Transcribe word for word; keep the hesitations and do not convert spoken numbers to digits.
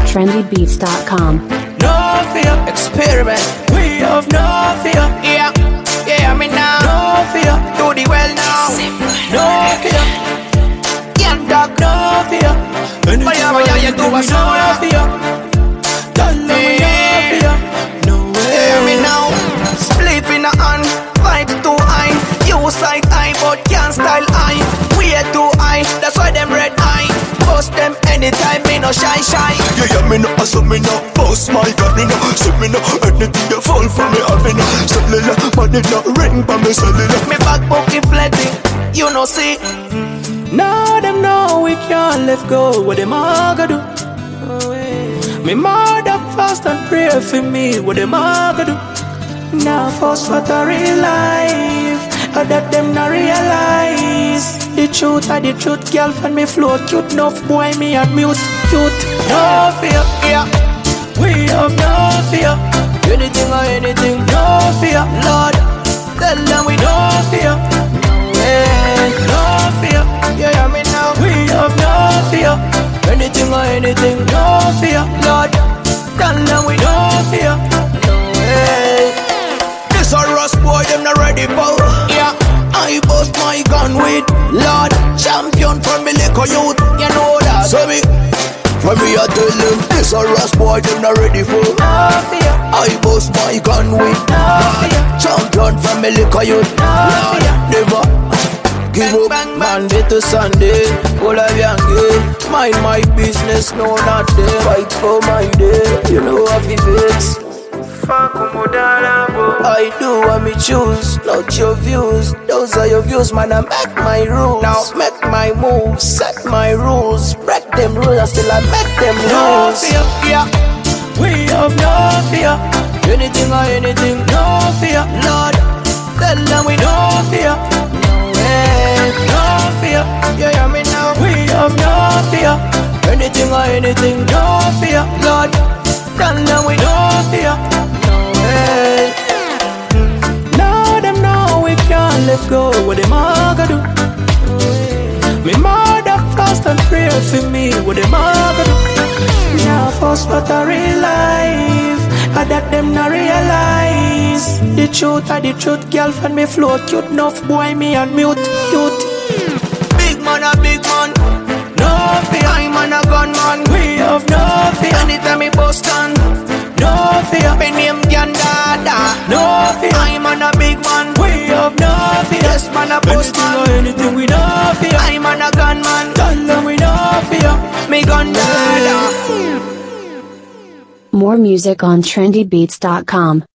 trendy beats dot com. No fear, experiment. We have no fear. Yeah, yeah, me now. No fear, do the well now. No fear, young dog. No fear. But yeah, but yeah, you do a no fear. Tell them we no fear. No way. Yeah, me now. Split in the hand, fight too high. You side high, but can't style high. We are too high, that's why them red eye. Post them anytime, me no shy shy. Yeah, yeah, me no ask me no post my God, me no see me no anything you fall for me, I me no cellular, money no ring for me cellular. Me back booking plenty, you know see. Now them know we can't let go. What them all gonna do? Me mother fast and pray for me. What them all gonna do? Now first what a real life, or that them not realize. The truth are the truth, girl, and me flow cute enough, boy, me and mute, cute. No fear, yeah, we have no fear. Anything or anything, no fear, Lord. Tell them we no fear, yeah, no fear. Yeah, yeah, me now. We have no fear. Anything or anything, no fear, Lord. Tell them we no fear, no way. This a rust boy, them not ready for. Yeah. I bust my gun with Lord champion from me liquor youth. You know that. So me, from me I tell them this a rust boy, them not ready for. No fear. I bust my gun with No fear. champion from me liquor youth. No Lord, fear. never give Bang, up. bang, bang. Monday to Sunday, all of young mind my business, no not day. Fight for my day, you know how it is. I do what me choose, not your views. Those are your views, man, I make my rules. Now make my moves, set my rules. Break them rules, and still I make them No rules. fear, yeah. We have no fear. Anything or anything, no fear, Lord. Tell them we no fear. No way, no fear. Yeah, yeah, me now. We have no fear. Anything or anything, no fear, Lord. Tell them we no fear. No way. Now them know we can't let go. What them all gonna do? Me mother fast and pray for me. What them all gonna do? Now first what a real life, or that them not realize. The truth are the truth, girl, and me flow cute enough, boy, me and mute, cute. Big man a big man, no fear. I'm on a gunman, we have no fear. Anytime me bust on, no fear. Me name Gandada, no fear. I'm on a big man, we have no fear. Yes man a bust on, anything or anything we no fear. I'm on a gunman, tell them we no fear. Me Gandada. More music on trendy beats dot com.